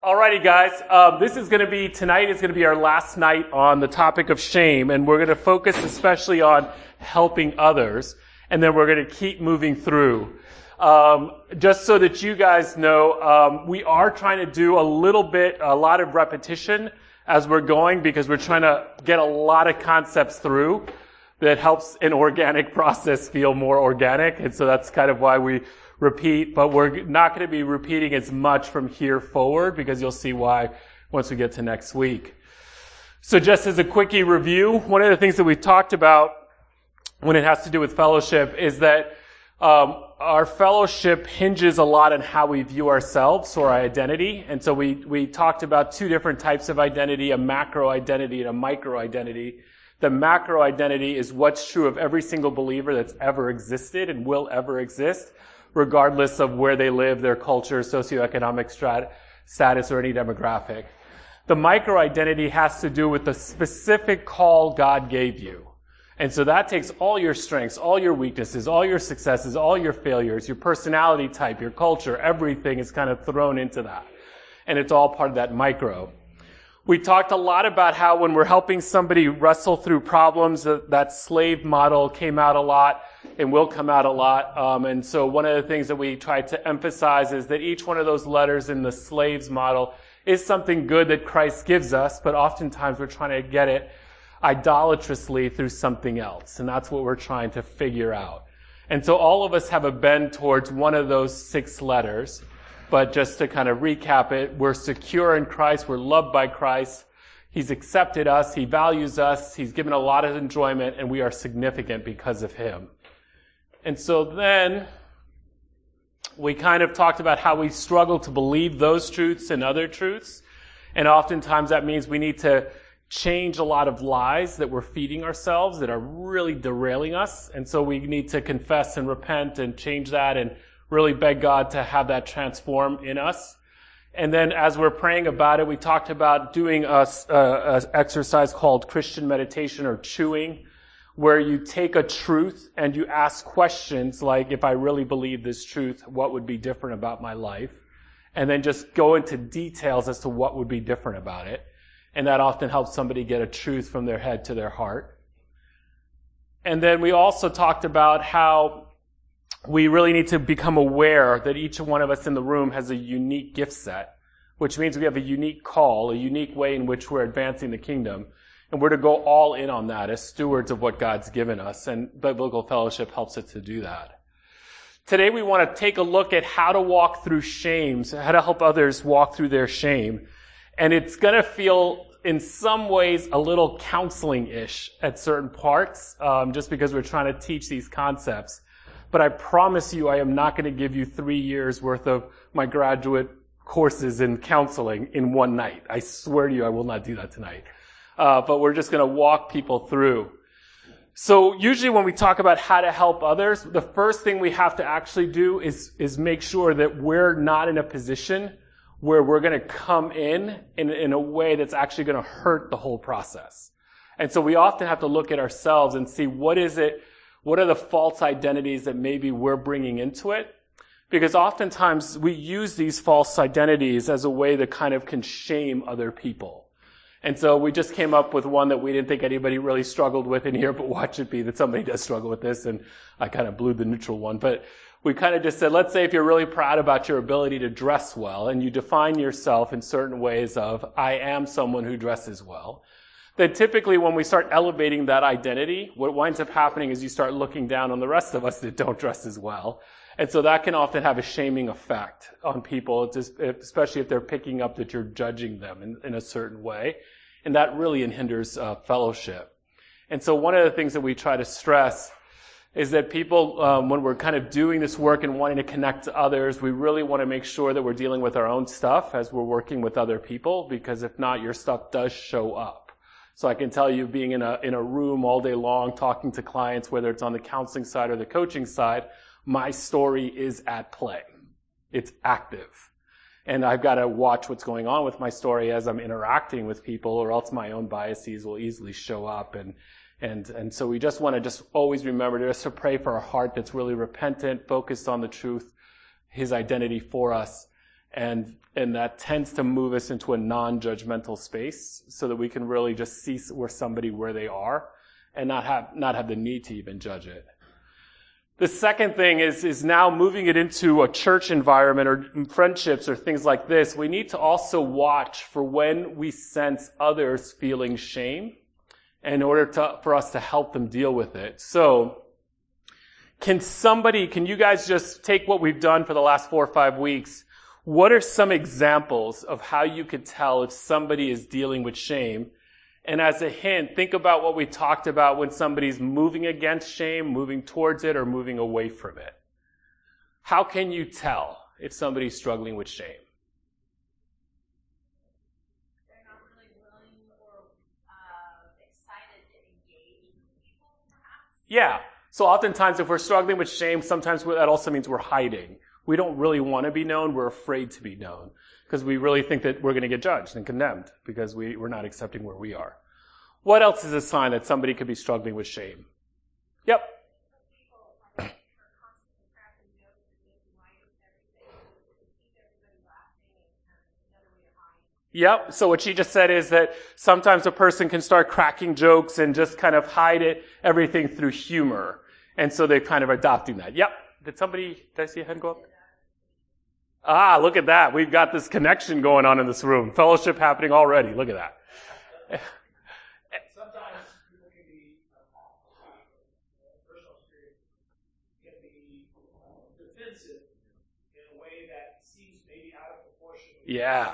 Alrighty, guys. Tonight is going to be our last night on the topic of shame, and we're going to focus especially on helping others, and then we're going to keep moving through. Just so that you guys know, we are trying to do a lot of repetition as we're going, because we're trying to get a lot of concepts through that helps an organic process feel more organic, and so that's kind of why we repeat, but we're not going to be repeating as much from here forward, because you'll see why once we get to next week. So just as a quickie review, one of the things that we've talked about when it has to do with fellowship is that our fellowship hinges a lot on how we view ourselves, or our identity. And so we talked about two different types of identity, a macro identity and a micro identity. The macro identity is what's true of every single believer that's ever existed and will ever exist, regardless of where they live, their culture, socioeconomic status, or any demographic. The micro-identity has to do with the specific call God gave you. And so that takes all your strengths, all your weaknesses, all your successes, all your failures, your personality type, your culture, everything is kind of thrown into that. And it's all part of that micro. We talked a lot about how when we're helping somebody wrestle through problems, that slave model came out a lot and will come out a lot. And so one of the things that we try to emphasize is that each one of those letters in the slave's model is something good that Christ gives us, but oftentimes we're trying to get it idolatrously through something else. And that's what we're trying to figure out. And so all of us have a bend towards one of those 6 letters. But just to kind of recap it, we're secure in Christ, we're loved by Christ, He's accepted us, He values us, He's given a lot of enjoyment, and we are significant because of Him. And so then, we kind of talked about how we struggle to believe those truths and other truths, and oftentimes that means we need to change a lot of lies that we're feeding ourselves that are really derailing us, and so we need to confess and repent and change that and really beg God to have that transform in us. And then as we're praying about it, we talked about doing a exercise called Christian meditation, or chewing, where you take a truth and you ask questions like, if I really believe this truth, what would be different about my life? And then just go into details as to what would be different about it. And that often helps somebody get a truth from their head to their heart. And then we also talked about how we really need to become aware that each one of us in the room has a unique gift set, which means we have a unique call, a unique way in which we're advancing the kingdom. And we're to go all in on that as stewards of what God's given us. And Biblical Fellowship helps us to do that. Today we want to take a look at how to walk through shame, how to help others walk through their shame. And it's going to feel in some ways a little counseling-ish at certain parts, just because we're trying to teach these concepts. But I promise you, I am not going to give you 3 years worth of my graduate courses in counseling in one night. I swear to you, I will not do that tonight. But we're just going to walk people through. So usually when we talk about how to help others, the first thing we have to actually do is make sure that we're not in a position where we're going to come in a way that's actually going to hurt the whole process. And so we often have to look at ourselves and see what are the false identities that maybe we're bringing into it? Because oftentimes we use these false identities as a way that kind of can shame other people. And so we just came up with one that we didn't think anybody really struggled with in here, but watch it be that somebody does struggle with this, and I kind of blew the neutral one. But we kind of just said, let's say if you're really proud about your ability to dress well, and you define yourself in certain ways of, I am someone who dresses well, then typically when we start elevating that identity, what winds up happening is you start looking down on the rest of us that don't dress as well. And so that can often have a shaming effect on people, especially if they're picking up that you're judging them in a certain way. And that really hinders fellowship. And so one of the things that we try to stress is that people, when we're kind of doing this work and wanting to connect to others, we really want to make sure that we're dealing with our own stuff as we're working with other people, because if not, your stuff does show up. So I can tell you, being in a room all day long, talking to clients, whether it's on the counseling side or the coaching side, my story is at play. It's active. And I've got to watch what's going on with my story as I'm interacting with people, or else my own biases will easily show up. And so we just want to always remember just to pray for a heart that's really repentant, focused on the truth, His identity for us, And that tends to move us into a non-judgmental space so that we can really just see where they are and not have the need to even judge it. The second thing is now moving it into a church environment or friendships or things like this. We need to also watch for when we sense others feeling shame in order for us to help them deal with it. So, can you guys just take what we've done for the last 4 or 5 weeks? What are some examples of how you could tell if somebody is dealing with shame? And as a hint, think about what we talked about when somebody's moving against shame, moving towards it, or moving away from it. How can you tell if somebody's struggling with shame? They're not really willing or excited to engage with people, perhaps? Yeah. So oftentimes if we're struggling with shame, sometimes that also means we're hiding. We don't really want to be known. We're afraid to be known because we really think that we're going to get judged and condemned because we're not accepting where we are. What else is a sign that somebody could be struggling with shame? Yep. Yep. So what she just said is that sometimes a person can start cracking jokes and just kind of hide everything through humor. And so they're kind of adopting that. Yep. Did I see a hand go up? Ah, look at that. We've got this connection going on in this room. Fellowship happening already. Look at that. Sometimes people can be, personal experience, can be defensive in a way that seems maybe out of proportion. Yeah.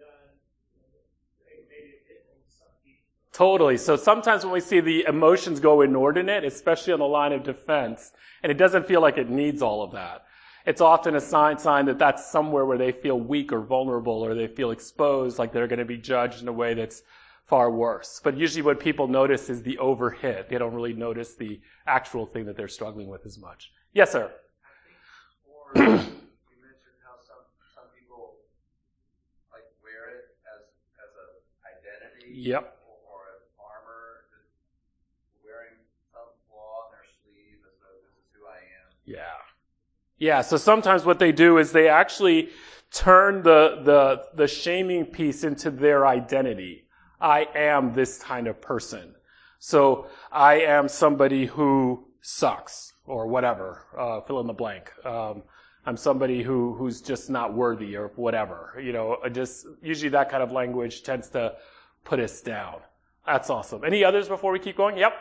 Totally. So sometimes when we see the emotions go inordinate, especially on the line of defense, and it doesn't feel like it needs all of that, it's often a sign that that's somewhere where they feel weak or vulnerable or they feel exposed, like they're going to be judged in a way that's far worse. But usually what people notice is the overhit. They don't really notice the actual thing that they're struggling with as much. Yes, sir. I think, or you mentioned how some people like wear it as an identity. Yep. Or an armor, just wearing some flaw on their sleeve as though this is who I am. Yeah. Yeah, so sometimes what they do is they actually turn the shaming piece into their identity. I am this kind of person. So I am somebody who sucks or whatever, fill in the blank. I'm somebody who's just not worthy or whatever. Just usually that kind of language tends to put us down. That's awesome. Any others before we keep going? Yep.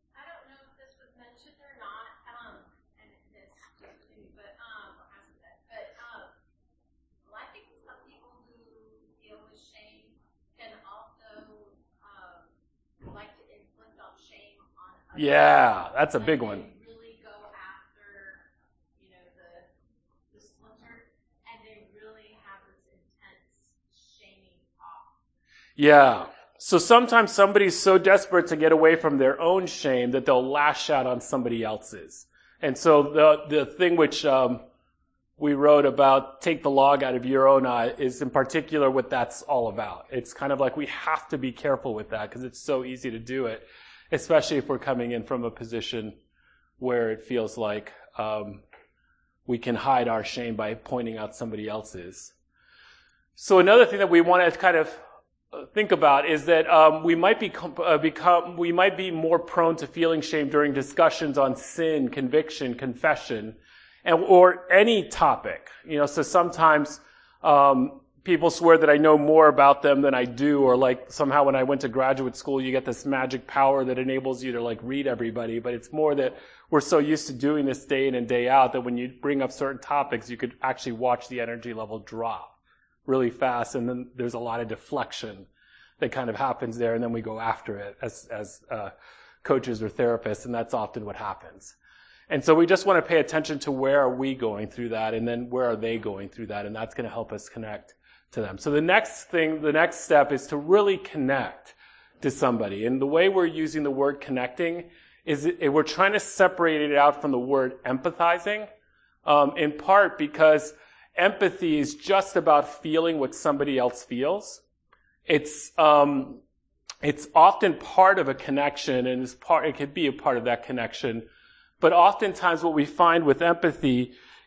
Yeah, that's a big one. They really go after, the splinter, and they really have this intense shaming off. Yeah. So sometimes somebody's so desperate to get away from their own shame that they'll lash out on somebody else's. And so the thing which we wrote about take the log out of your own eye is in particular what that's all about. It's kind of like we have to be careful with that because it's so easy to do it. Especially if we're coming in from a position where it feels like we can hide our shame by pointing out somebody else's. So another thing that we want to kind of think about is that we might be more prone to feeling shame during discussions on sin, conviction, confession, or any topic. So sometimes people swear that I know more about them than I do, or like somehow when I went to graduate school, you get this magic power that enables you to like read everybody. But it's more that we're so used to doing this day in and day out that when you bring up certain topics, you could actually watch the energy level drop really fast. And then there's a lot of deflection that kind of happens there. And then we go after it as coaches or therapists. And that's often what happens. And so we just want to pay attention to where are we going through that, and then where are they going through that. And that's going to help us connect to them. So the next step is to really connect to somebody. And the way we're using the word connecting is we're trying to separate it out from the word empathizing, in part because empathy is just about feeling what somebody else feels. It's often part of a connection, and it could be a part of that connection. But oftentimes what we find with empathy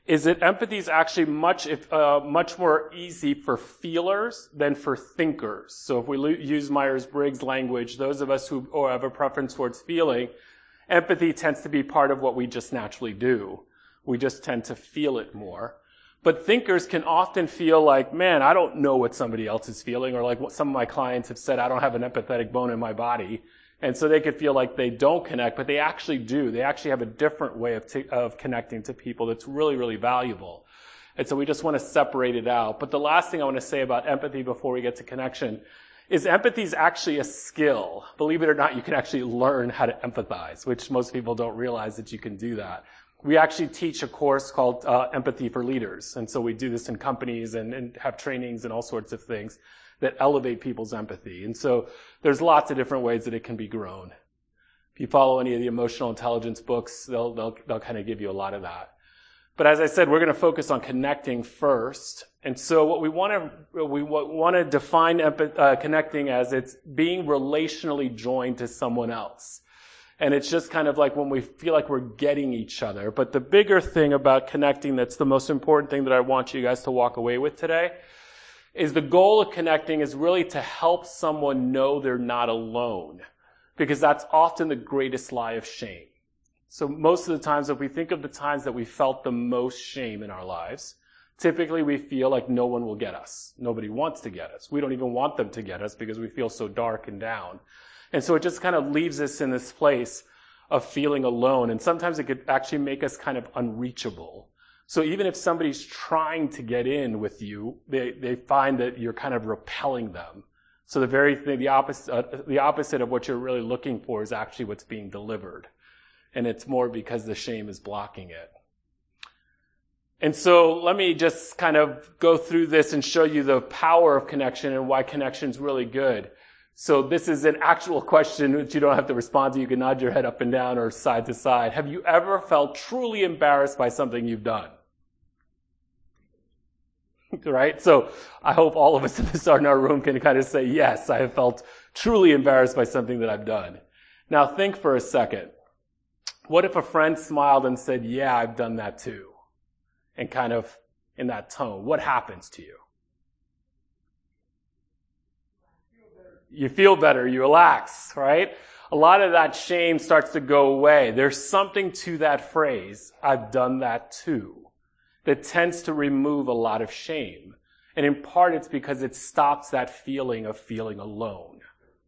is that empathy is actually much more easy for feelers than for thinkers. So if we use Myers-Briggs language, those of us who have a preference towards feeling, empathy tends to be part of what we just naturally do. We just tend to feel it more. But thinkers can often feel like, man, I don't know what somebody else is feeling, or like what some of my clients have said, I don't have an empathetic bone in my body. And so they could feel like they don't connect, but they actually do. They actually have a different way of connecting to people that's really, really valuable. And so we just want to separate it out. But the last thing I want to say about empathy before we get to connection is empathy is actually a skill. Believe it or not, you can actually learn how to empathize, which most people don't realize that you can do that. We actually teach a course called Empathy for Leaders. And so we do this in companies and have trainings and all sorts of things that elevate people's empathy. And so there's lots of different ways that it can be grown. If you follow any of the emotional intelligence books, they'll kind of give you a lot of that. But as I said, we're going to focus on connecting first. And so what we want to define connecting as it's being relationally joined to someone else. And it's just kind of like when we feel like we're getting each other. But the bigger thing about connecting, that's the most important thing that I want you guys to walk away with today, is the goal of connecting is really to help someone know they're not alone. Because that's often the greatest lie of shame. So most of the times, if we think of the times that we felt the most shame in our lives, typically we feel like no one will get us. Nobody wants to get us. We don't even want them to get us because we feel so dark and down. And so it just kind of leaves us in this place of feeling alone. And sometimes it could actually make us kind of unreachable. So even if somebody's trying to get in with you, they find that you're kind of repelling them. So the very thing, the opposite of what you're really looking for is actually what's being delivered. And it's more because the shame is blocking it. And so let me just kind of go through this and show you the power of connection and why connection is really good. So this is an actual question which you don't have to respond to. You can nod your head up and down or side to side. Have you ever felt truly embarrassed by something you've done? Right? So I hope all of us in our room can kind of say, yes, I have felt truly embarrassed by something that I've done. Now think for a second. What if a friend smiled and said, yeah, I've done that too? And kind of in that tone, what happens to you? You feel better, you relax, right? A lot of that shame starts to go away. There's something to that phrase, I've done that too, that tends to remove a lot of shame. And in part, it's because it stops that feeling of feeling alone.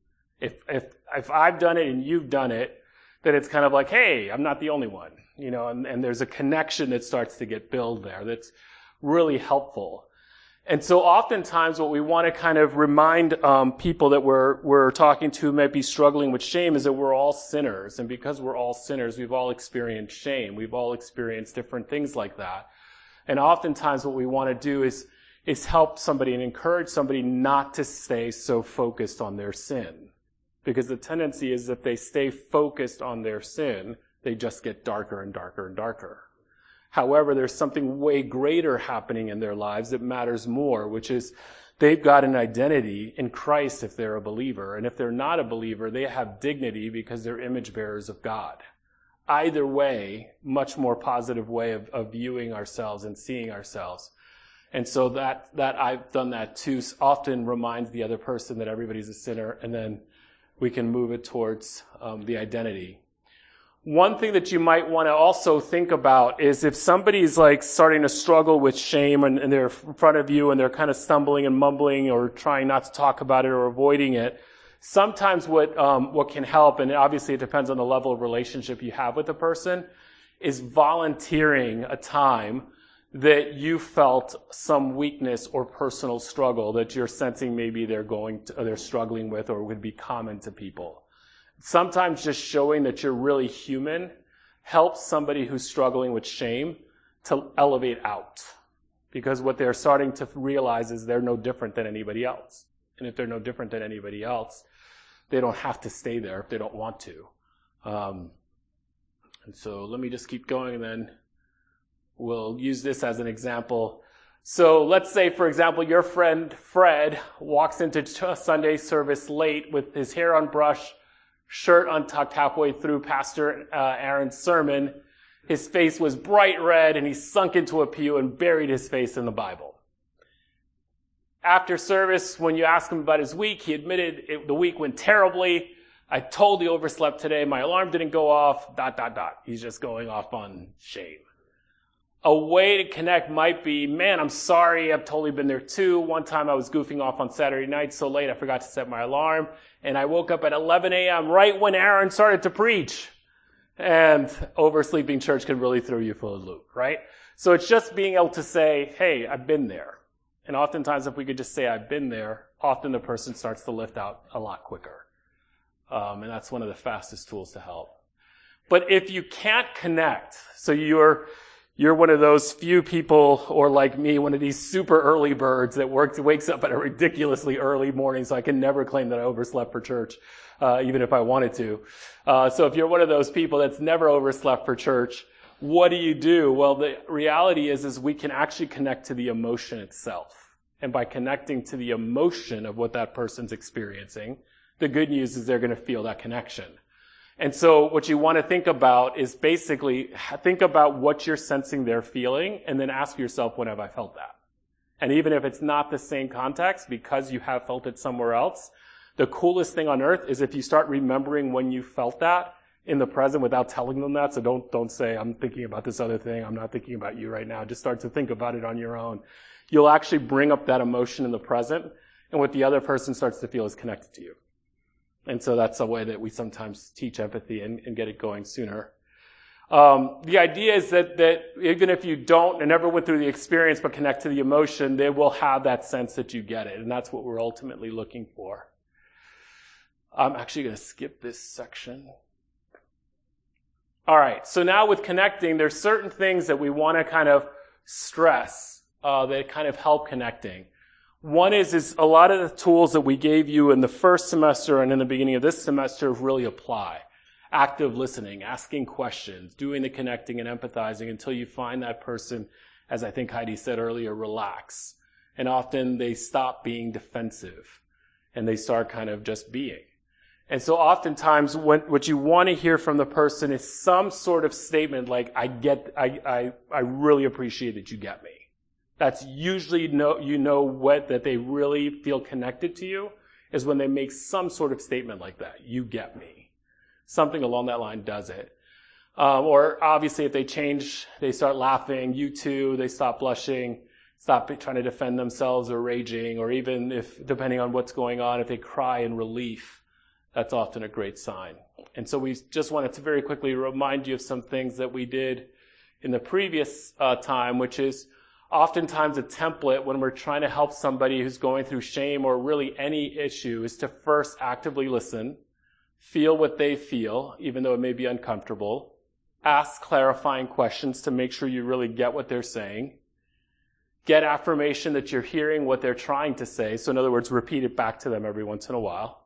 If I've done it and you've done it, then it's kind of like, hey, I'm not the only one, you know, and there's a connection that starts to get built there that's really helpful. And so oftentimes what we want to kind of remind people that we're talking to who might be struggling with shame is that we're all sinners. And because we're all sinners, we've all experienced shame. We've all experienced different things like that. And oftentimes what we want to do is help somebody and encourage somebody not to stay so focused on their sin. Because the tendency is if they stay focused on their sin, they just get darker and darker and darker. However, there's something way greater happening in their lives that matters more, which is they've got an identity in Christ if they're a believer. And if they're not a believer, they have dignity because they're image bearers of God. Either way, much more positive way of viewing ourselves and seeing ourselves. And so that I've done that too often reminds the other person that everybody's a sinner, and then we can move it towards the identity. One thing that you might want to also think about is if somebody's like starting to struggle with shame and they're in front of you and they're kind of stumbling and mumbling or trying not to talk about it or avoiding it, sometimes what can help, and obviously it depends on the level of relationship you have with the person, is volunteering a time that you felt some weakness or personal struggle that you're sensing maybe they're struggling with or would be common to people. Sometimes just showing that you're really human helps somebody who's struggling with shame to elevate out. Because what they're starting to realize is they're no different than anybody else. And if they're no different than anybody else, they don't have to stay there if they don't want to. And so let me just keep going, and then we'll use this as an example. So let's say, for example, your friend Fred walks into Sunday service late with his hair unbrushed, shirt untucked halfway through Pastor Aaron's sermon, His face was bright red, and he sunk into a pew and buried his face in the Bible. After service, when you asked him about his week, he admitted the week went terribly. I totally overslept today. My alarm didn't go off, ... He's just going off on shame. A way to connect might be, man, I'm sorry, I've totally been there too. One time I was goofing off on Saturday night so late I forgot to set my alarm, and I woke up at 11 a.m. right when Aaron started to preach. And oversleeping church can really throw you for a loop, right? So it's just being able to say, hey, I've been there. And oftentimes if we could just say I've been there, often the person starts to lift out a lot quicker. And that's one of the fastest tools to help. But if you can't connect, so you're one of those few people, or like me, one of these super early birds that wakes up at a ridiculously early morning, so I can never claim that I overslept for church, even if I wanted to. So if you're one of those people that's never overslept for church, what do? Well, the reality is we can actually connect to the emotion itself. And by connecting to the emotion of what that person's experiencing, the good news is they're going to feel that connection. And so what you want to think about is basically think about what you're sensing they're feeling, and then ask yourself, when have I felt that? And even if it's not the same context, because you have felt it somewhere else, the coolest thing on earth is if you start remembering when you felt that in the present without telling them that. So don't say, I'm thinking about this other thing. I'm not thinking about you right now. Just start to think about it on your own. You'll actually bring up that emotion in the present, and what the other person starts to feel is connected to you. And so that's a way that we sometimes teach empathy and get it going sooner. The idea is that even if you don't and never went through the experience but connect to the emotion, they will have that sense that you get it. And that's what we're ultimately looking for. I'm actually going to skip this section. All right. So now with connecting, there's certain things that we want to kind of stress that kind of help connecting. One is a lot of the tools that we gave you in the first semester and in the beginning of this semester really apply. Active listening, asking questions, doing the connecting and empathizing until you find that person, as I think Heidi said earlier, relax. And often they stop being defensive and they start kind of just being. And so oftentimes what you want to hear from the person is some sort of statement like, I really appreciate that you get me. That's usually that they really feel connected to you is when they make some sort of statement like that. You get me. Something along that line does it. Or obviously if they change, they start laughing, you too, they stop blushing, stop trying to defend themselves or raging, or even if, depending on what's going on, if they cry in relief, that's often a great sign. And so we just wanted to very quickly remind you of some things that we did in the previous time, which is oftentimes a template when we're trying to help somebody who's going through shame or really any issue is to first actively listen, feel what they feel, even though it may be uncomfortable, ask clarifying questions to make sure you really get what they're saying, get affirmation that you're hearing what they're trying to say. So in other words, repeat it back to them every once in a while.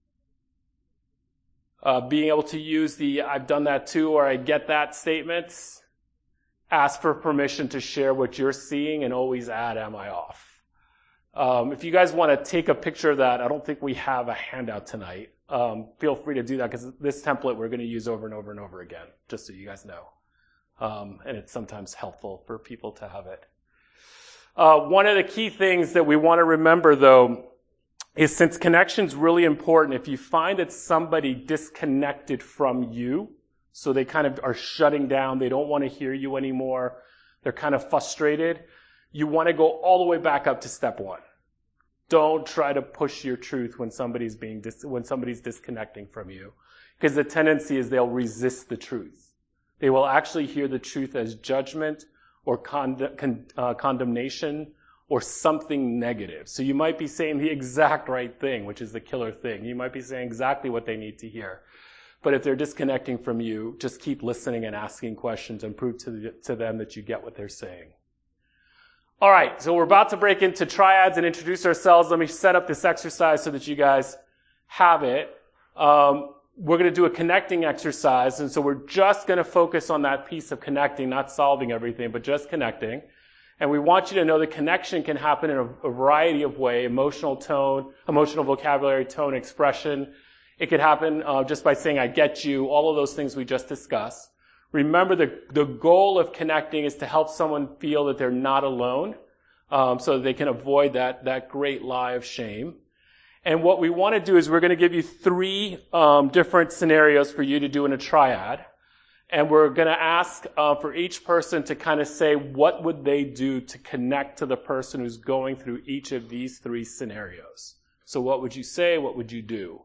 Being able to use the I've done that too or I get that statements. Ask for permission to share what you're seeing and always add, am I off? If you guys want to take a picture of that, I don't think we have a handout tonight. Feel free to do that because this template we're going to use over and over and over again, just so you guys know. And it's sometimes helpful for people to have it. One of the key things that we want to remember, though, is since connection's really important, if you find that somebody disconnected from you, so they kind of are shutting down, they don't want to hear you anymore, they're kind of frustrated, you want to go all the way back up to step one. Don't try to push your truth when somebody's disconnecting from you, because the tendency is they'll resist the truth. They will actually hear the truth as judgment or condemnation or something negative. So you might be saying the exact right thing, which is the killer thing. You might be saying exactly what they need to hear. But if they're disconnecting from you, just keep listening and asking questions and prove to them that you get what they're saying. All right, so we're about to break into triads and introduce ourselves. Let me set up this exercise so that you guys have it. We're going to do a connecting exercise, and so we're just going to focus on that piece of connecting, not solving everything, but just connecting. And we want you to know that connection can happen in a variety of ways: emotional tone, emotional vocabulary, tone, expression. It could happen just by saying, I get you, all of those things we just discussed. remember the goal of connecting is to help someone feel that they're not alone, so that they can avoid that great lie of shame. And what we want to do is we're going to give you 3 different scenarios for you to do in a triad. And we're going to ask for each person to kind of say what would they do to connect to the person who's going through each of these 3 scenarios. So what would you say? What would you do?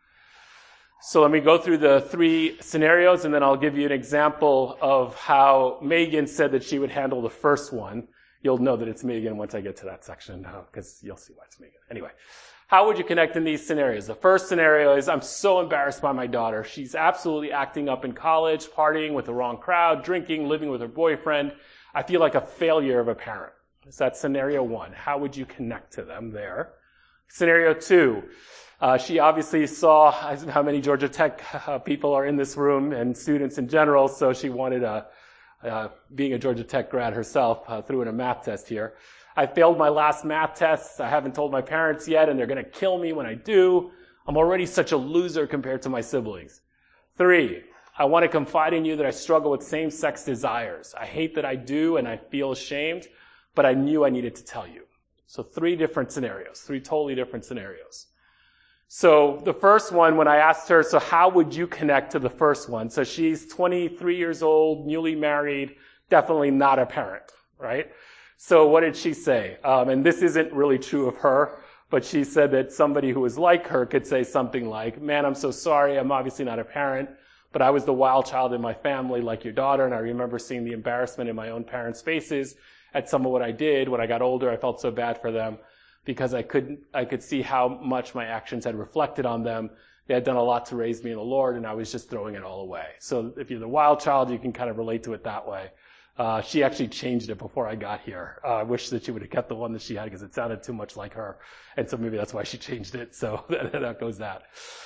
So let me go through the 3 scenarios, and then I'll give you an example of how Megan said that she would handle the first one. You'll know that it's Megan once I get to that section, because you'll see why it's Megan. Anyway. How would you connect in these scenarios? The first scenario is, I'm so embarrassed by my daughter. She's absolutely acting up in college, partying with the wrong crowd, drinking, living with her boyfriend. I feel like a failure of a parent. So that's scenario 1. How would you connect to them there? Scenario 2, she obviously saw how many Georgia Tech people are in this room and students in general, so she wanted, being a Georgia Tech grad herself, threw in a math test here. I failed my last math tests. I haven't told my parents yet, and they're going to kill me when I do. I'm already such a loser compared to my siblings. 3, I want to confide in you that I struggle with same-sex desires. I hate that I do, and I feel ashamed, but I knew I needed to tell you. So 3 different scenarios, 3 totally different scenarios. So the first one, when I asked her, so how would you connect to the first one? So she's 23 years old, newly married, definitely not a parent, right? So what did she say? And this isn't really true of her, but she said that somebody who was like her could say something like, man, I'm so sorry. I'm obviously not a parent, but I was the wild child in my family like your daughter, and I remember seeing the embarrassment in my own parents' faces at some of what I did. When I got older, I felt so bad for them because I could see how much my actions had reflected on them. They had done a lot to raise me in the Lord, and I was just throwing it all away. So if you're the wild child, you can kind of relate to it that way. She actually changed it before I got here. I wish that she would have kept the one that she had because it sounded too much like her. And so maybe that's why she changed it. So that goes that.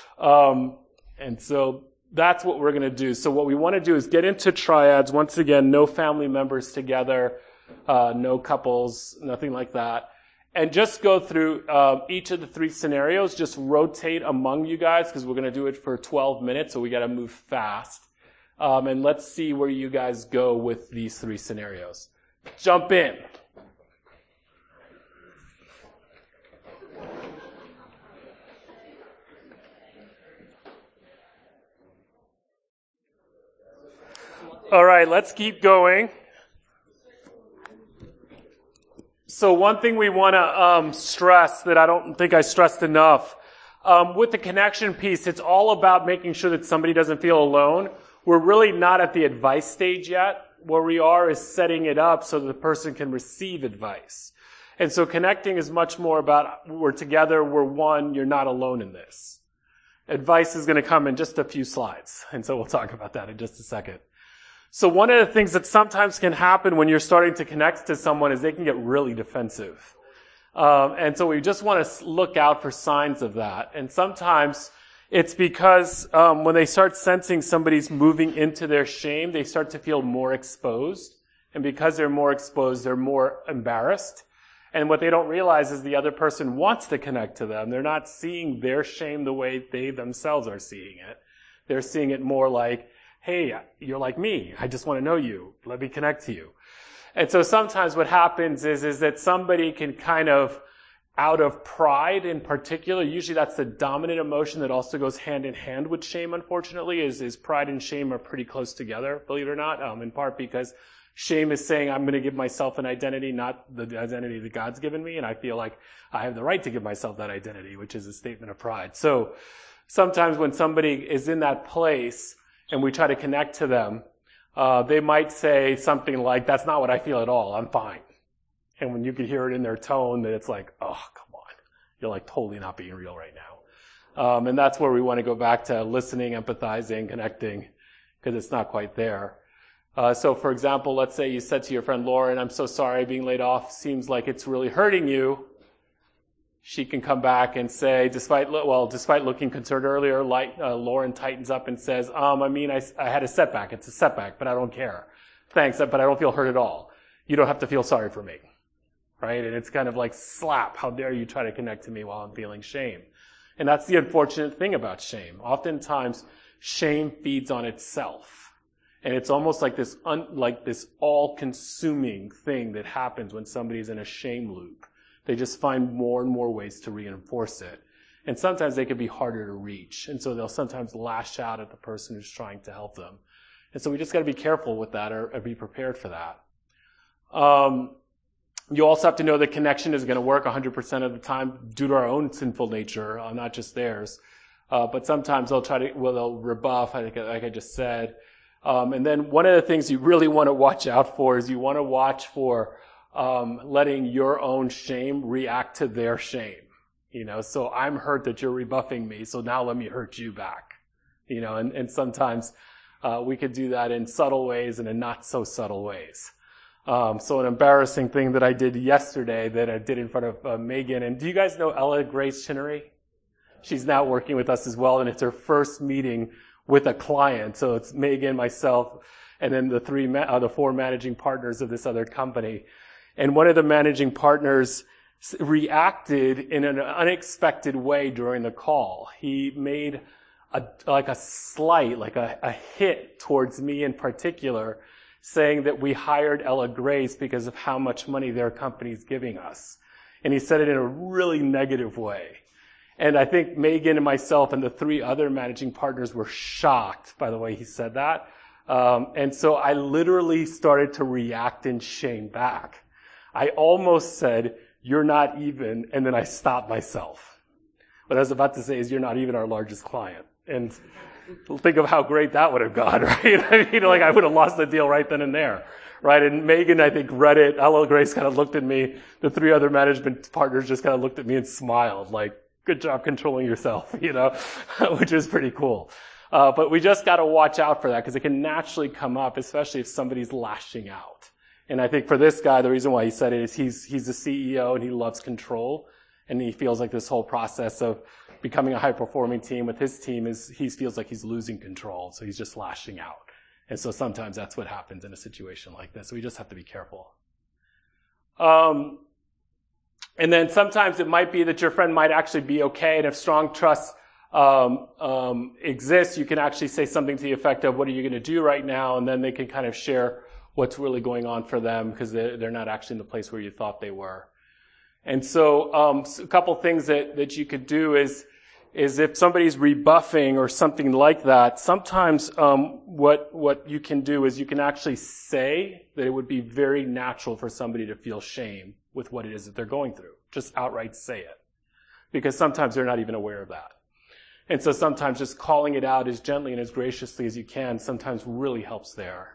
And so that's what we're going to do. So what we want to do is get into triads. Once again, no family members together, no couples, nothing like that. And just go through each of the 3 scenarios. Just rotate among you guys because we're going to do it for 12 minutes. So we got to move fast. And let's see where you guys go with these 3 scenarios. Jump in. All right, let's keep going. So one thing we want to stress that I don't think I stressed enough, with the connection piece, it's all about making sure that somebody doesn't feel alone. We're really not at the advice stage yet. Where we are is setting it up so that the person can receive advice. And so connecting is much more about we're together, we're one, you're not alone in this. Advice is going to come in just a few slides. And so we'll talk about that in just a second. So one of the things that sometimes can happen when you're starting to connect to someone is they can get really defensive. And so we just want to look out for signs of that. And sometimes it's because when they start sensing somebody's moving into their shame, they start to feel more exposed. And because they're more exposed, they're more embarrassed. And what they don't realize is the other person wants to connect to them. They're not seeing their shame the way they themselves are seeing it. They're seeing it more like, hey, you're like me. I just want to know you. Let me connect to you. And so sometimes what happens is that somebody can kind of, out of pride in particular, usually that's the dominant emotion that also goes hand in hand with shame, unfortunately, is pride and shame are pretty close together, believe it or not, in part because shame is saying I'm going to give myself an identity, not the identity that God's given me, and I feel like I have the right to give myself that identity, which is a statement of pride. So sometimes when somebody is in that place and we try to connect to them, they might say something like, that's not what I feel at all, I'm fine. And when you can hear it in their tone, that it's like, oh, come on. You're like totally not being real right now. And that's where we want to go back to listening, empathizing, connecting, because it's not quite there. So for example, let's say you said to your friend Lauren, I'm so sorry being laid off seems like it's really hurting you. She can come back and say, despite looking concerned earlier, Lauren tightens up and says, I had a setback. It's a setback, but I don't care. Thanks, but I don't feel hurt at all. You don't have to feel sorry for me. Right? And it's kind of like, slap, how dare you try to connect to me while I'm feeling shame. And that's the unfortunate thing about shame. Oftentimes, shame feeds on itself. And it's almost like this all-consuming thing that happens when somebody's in a shame loop. They just find more and more ways to reinforce it. And sometimes they can be harder to reach. And so they'll sometimes lash out at the person who's trying to help them. And so we just got to be careful with that or be prepared for that. You also have to know that connection is going to work 100% of the time due to our own sinful nature, not just theirs. But sometimes they'll rebuff, like I just said. And then one of the things you really want to watch out for is you want to watch for letting your own shame react to their shame. So I'm hurt that you're rebuffing me, so now let me hurt you back. And sometimes we could do that in subtle ways and in not so subtle ways. So an embarrassing thing that I did yesterday that I did in front of Megan. And do you guys know Ella Grace Chinnery? She's now working with us as well, and it's her first meeting with a client. So it's Megan, myself, and then the four managing partners of this other company. And one of the managing partners reacted in an unexpected way during the call. He made a hit towards me in particular, saying that we hired Ella Grace because of how much money their company's giving us. And he said it in a really negative way. And I think Megan and myself and the three other managing partners were shocked by the way he said that. And so I literally started to react in shame back. I almost said, "You're not even," and then I stopped myself. What I was about to say is, "You're not even our largest client." And think of how great that would have gone, right? I would have lost the deal right then and there, right? And Megan, I think, read it. Ella Grace kind of looked at me. The three other management partners just kind of looked at me and smiled, like, "Good job controlling yourself," which is pretty cool. But we just got to watch out for that because it can naturally come up, especially if somebody's lashing out. And I think for this guy, the reason why he said it is he's a CEO and he loves control. And he feels like this whole process of becoming a high-performing team with his team he feels like he's losing control. So he's just lashing out. And so sometimes that's what happens in a situation like this. So we just have to be careful. And then sometimes it might be that your friend might actually be okay. And if strong trust exists, you can actually say something to the effect of, "What are you going to do right now?" And then they can kind of share what's really going on for them because they're not actually in the place where you thought they were. And so a couple things that you could do is if somebody's rebuffing or something like that, sometimes what you can do is you can actually say that it would be very natural for somebody to feel shame with what it is that they're going through. Just outright say it. Because sometimes they're not even aware of that. And so sometimes just calling it out as gently and as graciously as you can sometimes really helps there.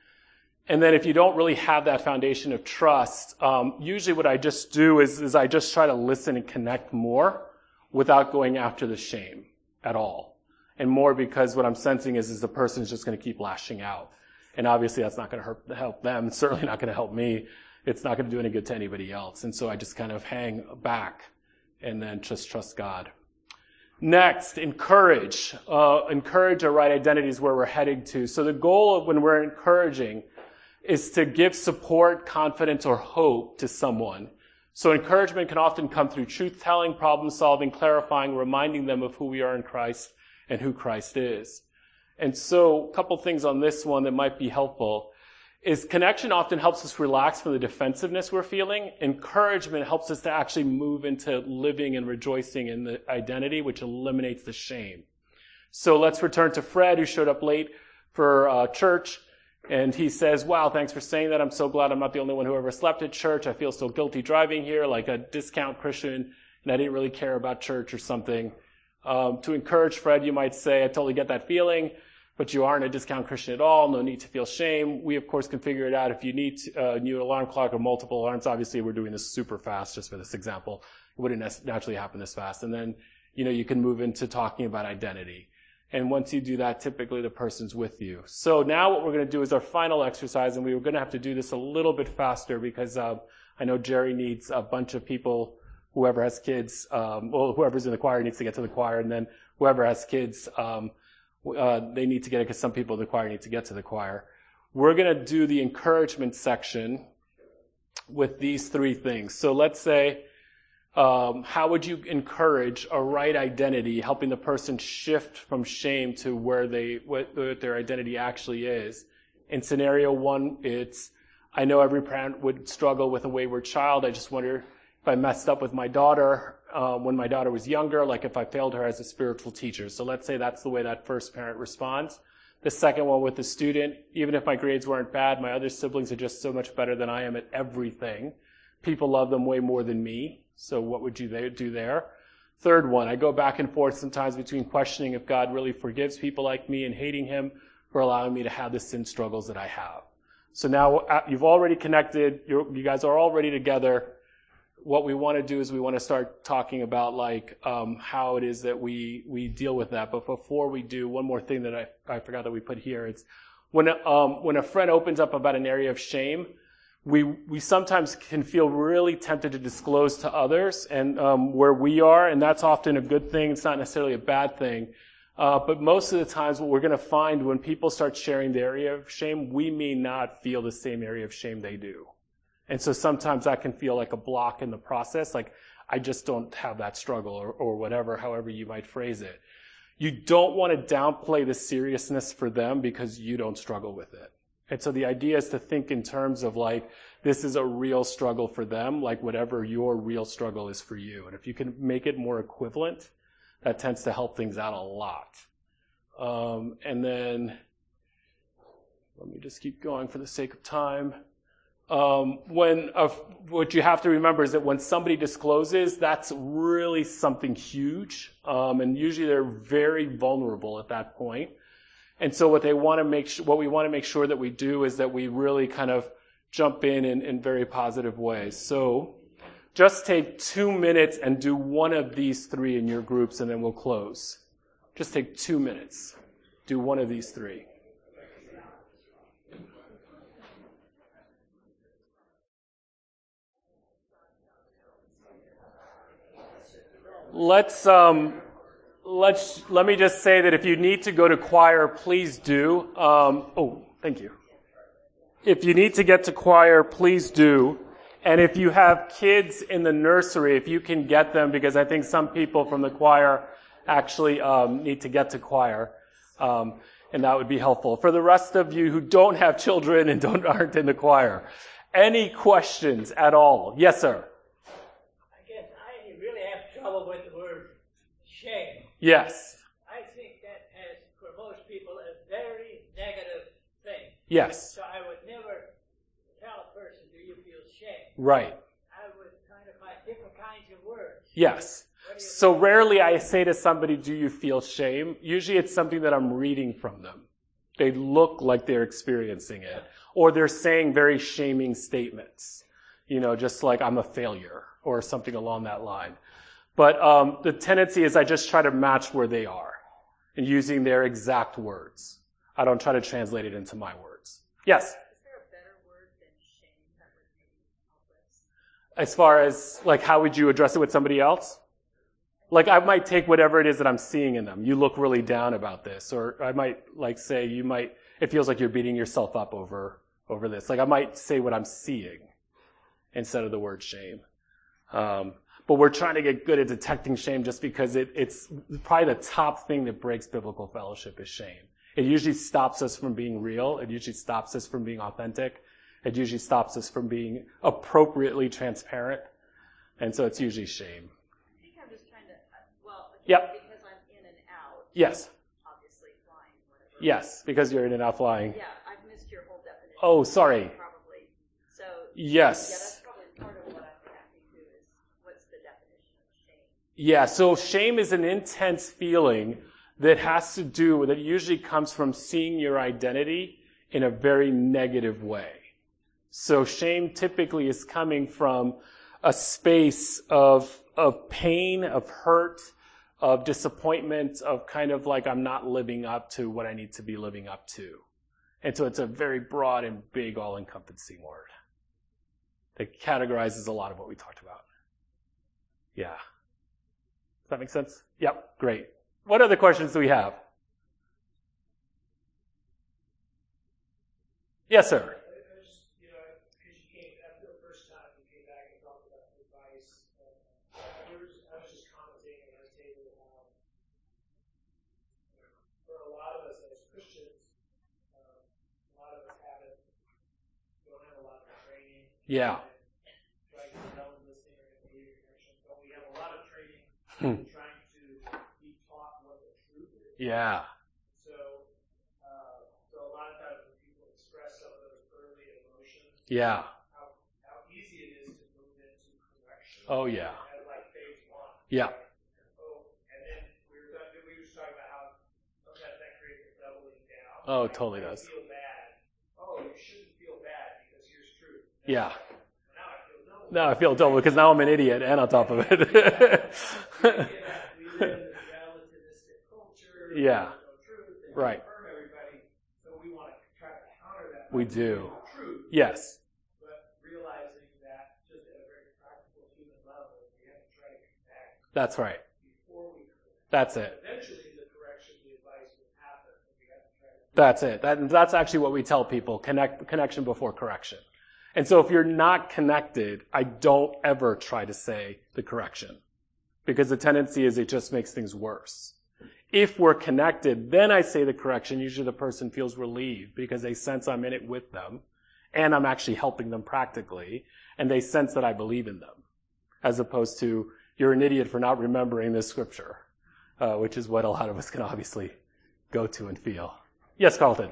And then if you don't really have that foundation of trust, usually what I just do is I just try to listen and connect more without going after the shame at all. And more because what I'm sensing is the person is just going to keep lashing out. And obviously that's not going to help them. It's certainly not going to help me. It's not going to do any good to anybody else. And so I just kind of hang back and then just trust God. Next, encourage. Encourage our right identity is where we're heading to. So the goal of when we're encouraging is to give support, confidence, or hope to someone. So encouragement can often come through truth-telling, problem-solving, clarifying, reminding them of who we are in Christ and who Christ is. And so a couple things on this one that might be helpful is connection often helps us relax from the defensiveness we're feeling. Encouragement helps us to actually move into living and rejoicing in the identity, which eliminates the shame. So let's return to Fred, who showed up late for church. And he says, "Wow, thanks for saying that. I'm so glad I'm not the only one who ever slept at church. I feel so guilty driving here like a discount Christian, and I didn't really care about church," or something. To encourage Fred, you might say, "I totally get that feeling, but you aren't a discount Christian at all. No need to feel shame. We, of course, can figure it out. If you need a new alarm clock or multiple alarms," obviously we're doing this super fast just for this example. It wouldn't naturally happen this fast. And then, you can move into talking about identity. And once you do that, typically the person's with you. So now what we're going to do is our final exercise, and we were going to have to do this a little bit faster because I know Jerry needs a bunch of people, whoever has kids, whoever's in the choir needs to get to the choir, and then whoever has kids, they need to get it because some people in the choir need to get to the choir. We're going to do the encouragement section with these three things. So let's say how would you encourage a right identity, helping the person shift from shame to what their identity actually is? In scenario one, it's, I know every parent would struggle with a wayward child. I just wonder if I messed up with my daughter when my daughter was younger, like if I failed her as a spiritual teacher. So let's say that's the way that first parent responds. The second one with the student, even if my grades weren't bad, my other siblings are just so much better than I am at everything. People love them way more than me. So what would you do there? Third one, I go back and forth sometimes between questioning if God really forgives people like me and hating him for allowing me to have the sin struggles that I have. So now you've already connected. You guys are already together. What we want to do is we want to start talking about like how it is that we deal with that. But before we do, one more thing that I forgot that we put here. It's when a friend opens up about an area of shame, we sometimes can feel really tempted to disclose to others and where we are, and that's often a good thing. It's not necessarily a bad thing. But most of the times what we're going to find when people start sharing the area of shame, we may not feel the same area of shame they do. And so sometimes that can feel like a block in the process, like I just don't have that struggle or whatever, however you might phrase it. You don't want to downplay the seriousness for them because you don't struggle with it. And so the idea is to think in terms of like, this is a real struggle for them, like whatever your real struggle is for you. And if you can make it more equivalent, that tends to help things out a lot. And then, let me just keep going for the sake of time. What you have to remember is that when somebody discloses, that's really something huge. And usually they're very vulnerable at that point. And so what we want to make sure that we do is that we really kind of jump in very positive ways. So just take 2 minutes and do one of these three in your groups and then we'll close. Just take 2 minutes. Do one of these three. Let me just say that if you need to go to choir, please do. Thank you. If you need to get to choir, please do. And if you have kids in the nursery, if you can get them, because I think some people from the choir actually need to get to choir, and that would be helpful. For the rest of you who don't have children and aren't in the choir, any questions at all? Yes, sir. With the word shame. Yes. I think that has, for most people, a very negative thing. Yes. So I would never tell a person, do you feel shame? Right. I would kind of find different kinds of words. Yes. So rarely I say to somebody, do you feel shame? Usually it's something that I'm reading from them. They look like they're experiencing it. Or they're saying very shaming statements. Just like I'm a failure or something along that line. But the tendency is I just try to match where they are and using their exact words. I don't try to translate it into my words. Yes? Is there a better word than shame that would maybe help us? As far as, like, how would you address it with somebody else? Like, I might take whatever it is that I'm seeing in them. You look really down about this. Or I might, say, it feels like you're beating yourself up over this. Like, I might say what I'm seeing instead of the word shame. But we're trying to get good at detecting shame just because it's probably the top thing that breaks biblical fellowship is shame. It usually stops us from being real. It usually stops us from being authentic. It usually stops us from being appropriately transparent. And so it's usually shame. I think I'm just trying to, Yep. because I'm in and out. Yes. Obviously flying, whatever. Yes, because you're in and out flying. Yeah, I've missed your whole definition. Oh, sorry. Probably. So. Yes. Yeah, that's probably part of what I'm reacting to is what's the definition of shame? Yeah, so shame is an intense feeling that has to do with, it usually comes from seeing your identity in a very negative way. So shame typically is coming from a space of pain, of hurt, of disappointment, of kind of like I'm not living up to what I need to be living up to. And so it's a very broad and big all-encompassing word that categorizes a lot of what we talked about. Yeah. Does that make sense? Yep, great. What other questions do we have? Yes, sir. Because you came after the first time, you came back and talked about advice. Yeah. Trying to tell them listening or behavior correction. But we have a lot of training trying to be taught what the truth is. Yeah. So a lot of times when people express some of those early emotions, Yeah. how easy it is to move into correction. Oh, yeah. As like phase one. Yeah. And then we were just talking about how sometimes that creates a doubling down. Oh, it totally does. Feel bad. Oh, you shouldn't feel bad because here's truth. Yeah. Now I feel double. Now I feel double because now I'm an idiot and on top of it. We live in a relativistic culture. Yeah. There's no truth. And Right. Confirm everybody. So we want to try to counter that. We by do. saying the truth. Yes. But realizing that just at a very practical human level, we have to try to connect That's right. before we correct. That's it. Eventually, the correction, the advice will happen, but we have to try to. That's it. That's actually what we tell people. Connection before correction. And so if you're not connected, I don't ever try to say the correction. Because the tendency is it just makes things worse. If we're connected, then I say the correction. Usually the person feels relieved because they sense I'm in it with them and I'm actually helping them practically and they sense that I believe in them. As opposed to, you're an idiot for not remembering this scripture, which is what a lot of us can obviously go to and feel. Yes, Carlton.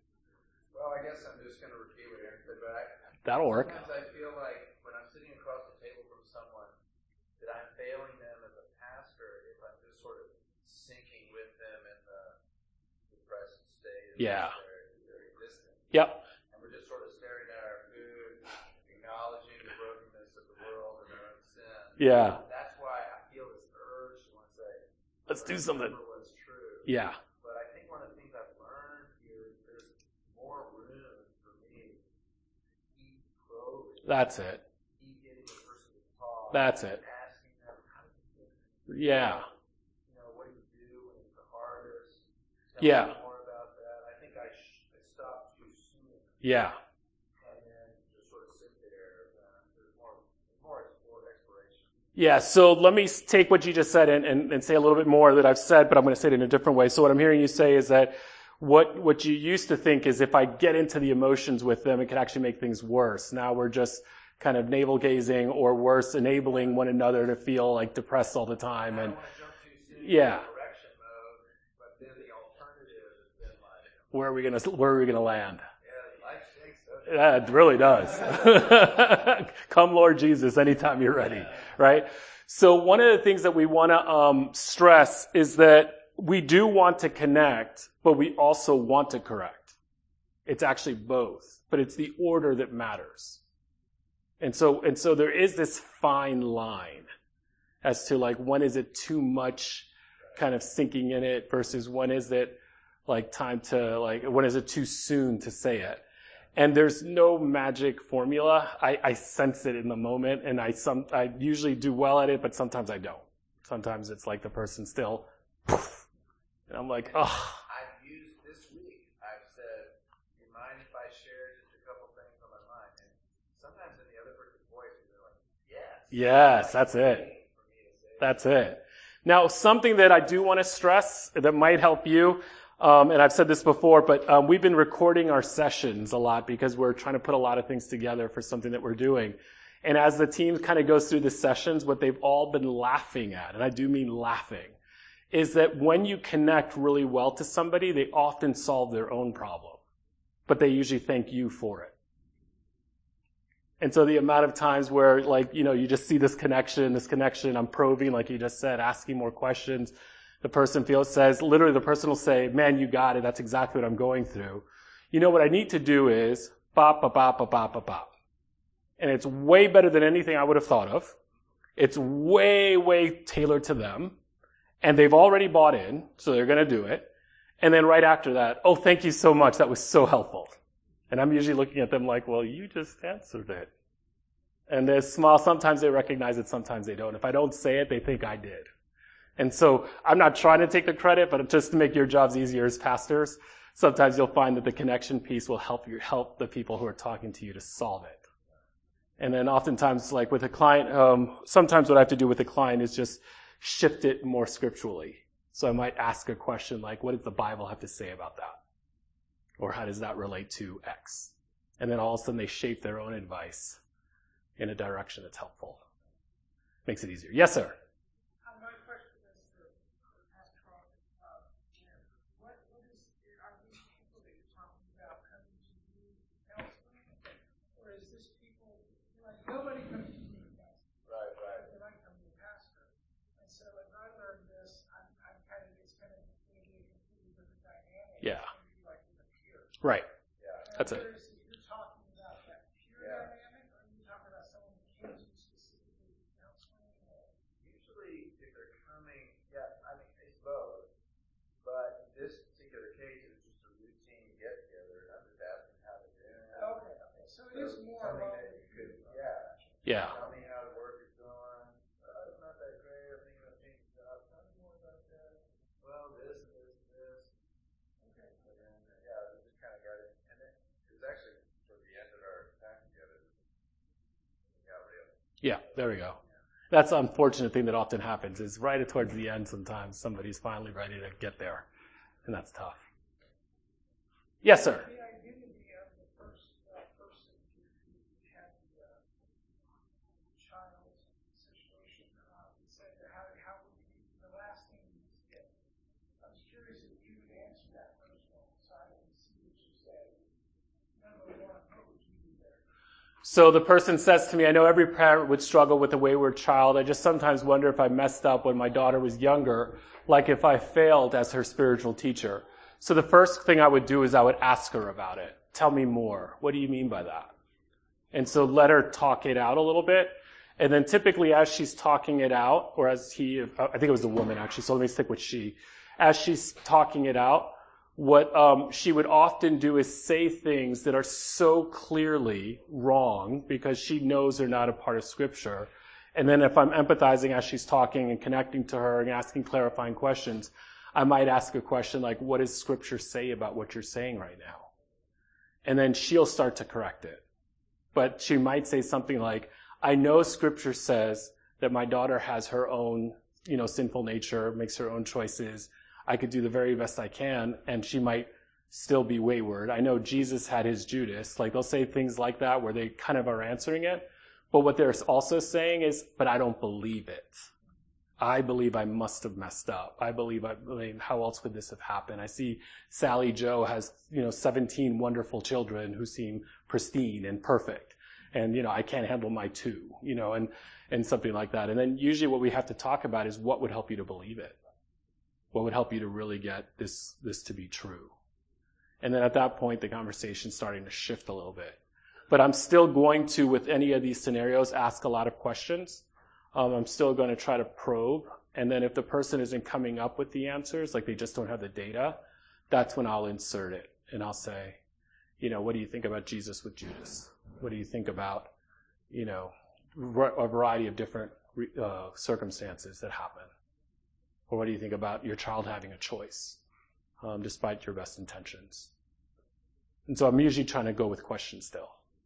Well, I guess I'm just going to repeat what Aaron said, but That'll work. sometimes I feel like when I'm sitting across the table from someone that I'm failing them as a pastor if I'm just sort of sinking with them in the depressed state of Yeah. their existence. Yep. And we're just sort of staring at our food, acknowledging the brokenness of the world and their own sin. Yeah. That's why I feel this urge to want to say, Let's do something. remember what's true. Yeah. But I think one of the things I've learned here is there's more room for me to keep probing. That's it. Keep getting the person to talk. That's it. Asking them, how do you feel? Yeah. You know, what do you do when it's the hardest? Tell Yeah. me more about that. I think I stopped too soon. Yeah. And then just sort of sit there. There's more exploration. Yeah, so let me take what you just said and say a little bit more that I've said, but I'm going to say it in a different way. So what I'm hearing you say is that what you used to think is if I get into the emotions with them, it can actually make things worse. Now we're just kind of navel gazing or worse, enabling one another to feel like depressed all the time. I And don't want to jump too soon yeah, into correction mode, but then the alternative has been like, where are we gonna land? yeah, life stinks, doesn't it? Yeah, it really does. Come, Lord Jesus, anytime you're ready, right? So one of the things that we want to stress is that we do want to connect, but we also want to correct. It's actually both, but it's the order that matters. And so there is this fine line as to like when is it too much kind of sinking in it versus when is it like time to like when is it too soon to say it. And there's no magic formula. I sense it in the moment, and I usually do well at it, but sometimes I don't. Sometimes it's like the person still, poof, and I'm like, oh. I've used this week, I've said, do you mind if I share just a couple things on my mind? And sometimes in the other person's voice, they're like, yes. Yes, that's it. That's it. Now, something that I do want to stress that might help you, and I've said this before, but we've been recording our sessions a lot because we're trying to put a lot of things together for something that we're doing. And as the team kind of goes through the sessions, what they've all been laughing at, and I do mean laughing, is that when you connect really well to somebody, they often solve their own problem, but they usually thank you for it. And so the amount of times where, like, you know, you just see this connection, I'm probing, like you just said, asking more questions. The person literally the person will say, man, you got it. That's exactly what I'm going through. You know, what I need to do is bop, bop, bop, bop, bop, bop, bop. And it's way better than anything I would have thought of. It's way, way tailored to them. And they've already bought in, so they're going to do it. And then right after that, oh, thank you so much. That was so helpful. And I'm usually looking at them like, well, you just answered it. And they're small. Sometimes they recognize it, sometimes they don't. If I don't say it, they think I did. And so I'm not trying to take the credit, but just to make your jobs easier as pastors, sometimes you'll find that the connection piece will help the people who are talking to you to solve it. And then oftentimes, like with a client, sometimes what I have to do with a client is just shift it more scripturally. So I might ask a question like, what does the Bible have to say about that? Or how does that relate to X? And then all of a sudden they shape their own advice in a direction that's helpful. Makes it easier. Yes, sir. My question is to Pastor Carl. What is, are these people that you're talking about coming to you counseling? Or is this people, like, nobody comes to me for counseling. Right. They might come to the pastor. And so as I learned this, it's kind of going to be a completely different dynamic. Yeah. It's going to be like with a peer. Right. Yeah. That's it. If you're talking about that peer dynamic, or are you talking about someone who came to you specifically for counseling? Or? Usually, if they're coming, I mean, it's both. But in this particular case, it's just a routine get together, and I'm just asking how they're doing. Okay. So it is more something about that you could, Yeah. Tell me how the work is going. It's not that great. I'm thinking about changing jobs. Tell me more about that. Well, this and this and this. Okay. And then, we just kind of got it. And then it was actually toward the end of our time together. It got real. Yeah, there we go. That's the unfortunate thing that often happens is right towards the end sometimes somebody's finally ready to get there. And that's tough. Yes, sir. The identity of the first person who had the child situation, you said how would you, the last thing you said. I was curious if you would answer that first one, so I can see what you said. Number one, what would you do there? So the person says to me, I know every parent would struggle with a wayward child. I just sometimes wonder if I messed up when my daughter was younger, like if I failed as her spiritual teacher. So the first thing I would do is I would ask her about it. Tell me more. What do you mean by that? And so let her talk it out a little bit. And then typically as she's talking it out, or as I think it was the woman actually, so let me stick with she. As she's talking it out, what she would often do is say things that are so clearly wrong because she knows they're not a part of Scripture. And then if I'm empathizing as she's talking and connecting to her and asking clarifying questions, I might ask a question like, what does Scripture say about what you're saying right now? And then she'll start to correct it. But she might say something like, I know Scripture says that my daughter has her own, sinful nature, makes her own choices. I could do the very best I can, and she might still be wayward. I know Jesus had his Judas. Like, they'll say things like that where they kind of are answering it. But what they're also saying is, but I don't believe it. I believe I must have messed up. I believe, how else could this have happened? I see Sally Joe has, 17 wonderful children who seem pristine and perfect. And, I can't handle my 2, and something like that. And then usually what we have to talk about is what would help you to believe it. What would help you to really get this to be true? And then at that point, the conversation's starting to shift a little bit. But I'm still going to, with any of these scenarios, ask a lot of questions. I'm still going to try to probe. And then if the person isn't coming up with the answers, like they just don't have the data, that's when I'll insert it. And I'll say, what do you think about Jesus with Judas? What do you think about, a variety of different circumstances that happen? Or what do you think about your child having a choice, despite your best intentions? And so I'm usually trying to go with questions still.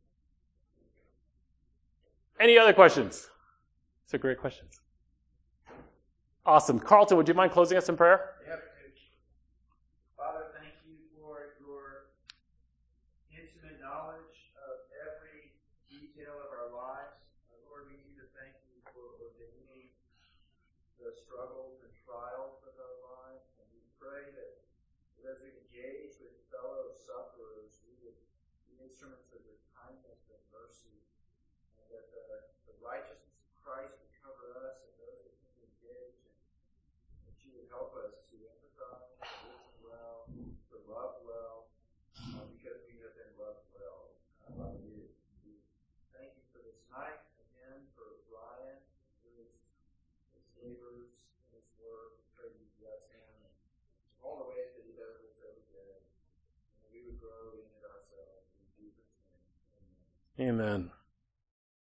Any other questions? These are great questions. Awesome. Carlton, would you mind closing us in prayer? Yep. Father, thank you for your intimate knowledge of every detail of our lives. Lord, we need to thank you for ordaining the struggles and trials of our lives. And we pray that as we engage with fellow sufferers, we would be instruments of your kindness and mercy, and that the righteousness of Christ would cover us and those with whom we engage, and that you would help us to empathize, to listen well, to love well, because we have been loved well by you. We thank you for this night, again, for Ryan, for his labors in his work. We pray you bless him and all the ways that he does it so good, and that we would grow in it ourselves. In Jesus' name, amen. Amen.